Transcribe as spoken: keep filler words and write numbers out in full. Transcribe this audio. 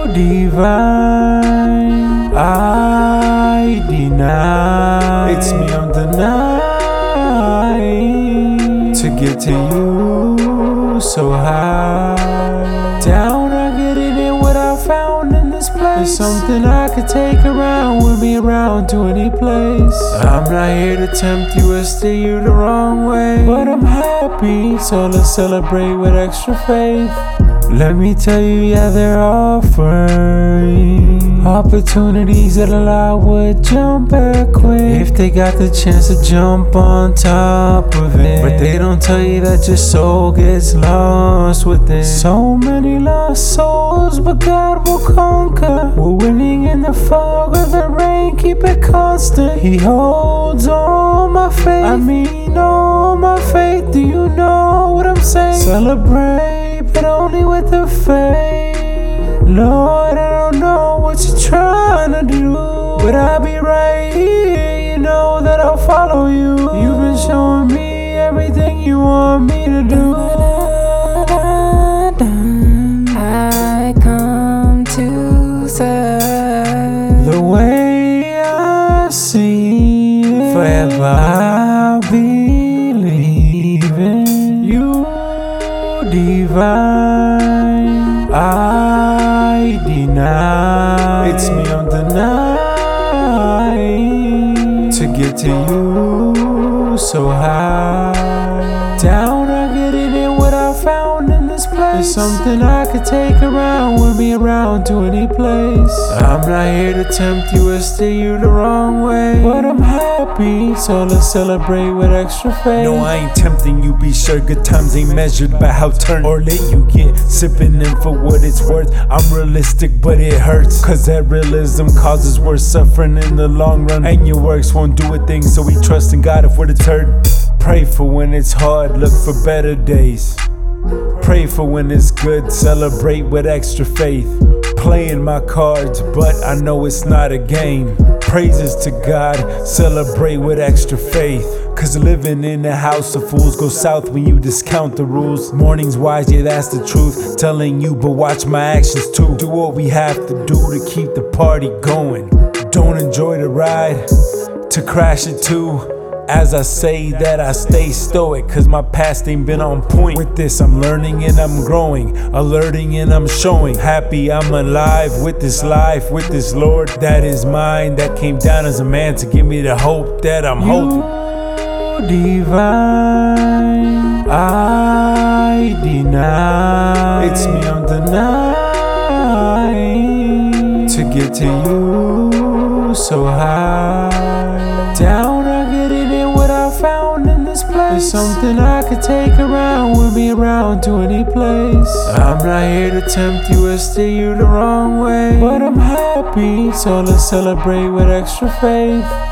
divine, I deny. It's me on the night to get to you so high. Down, I'm getting it, what I found in this place. It's something I could take around with me around to any place. I'm not here to tempt you or steer you the wrong way, but I'm happy, so let's celebrate with extra faith. Let me tell you, yeah, they're offering opportunities that a lot would jump at quick if they got the chance to jump on top of it. But they don't tell you that your soul gets lost within. So many lost souls, but God will conquer. We're winning in the fog of the rain, keep it constant. He holds all my faith, I mean all my faith. Do you know what I'm saying? Celebrate, but only with the faith. Lord, I don't know what you're trying to do, but I'll be right here, you know that I'll follow you. You've been showing me everything you want me to do. I come to serve The way I see it, forever I'll believe in you, divine, I deny. It's me on the night to get to you so high. Down, I'm getting it, what I found in this place. It's something I could take around with me around to any place. I'm not here to tempt you or steer you the wrong way, but I'm happy, so let's celebrate with extra faith. No, I ain't tempting you, be sure good times ain't measured by how turn or late you get. Sipping in for what it's worth, I'm realistic but it hurts, cause that realism causes worse suffering in the long run. And your works won't do a thing, so we trust in God if we're deterred. Pray for when it's hard, look for better days. Pray for when it's good, celebrate with extra faith. Playing my cards, but I know it's not a game. Praises to God, celebrate with extra faith. Cause living in a house of fools goes south when you discount the rules. Mornings wise, yeah, that's the truth. Telling you, but watch my actions too. Do what we have to do to keep the party going. Don't enjoy the ride, to crash it too. As I say that, I stay stoic, cause my past ain't been on point. With this, I'm learning and I'm growing, alerting and I'm showing. Happy I'm alive with this life, with this Lord that is mine, that came down as a man to give me the hope that I'm holding. Divine, I deny. It's me on the night to get to you so high. Down, I'm getting it, what I found in this place. It's something I could take around with me around to any place. I'm not here to tempt you or steer you the wrong way, but I'm happy, so let's celebrate with extra faith.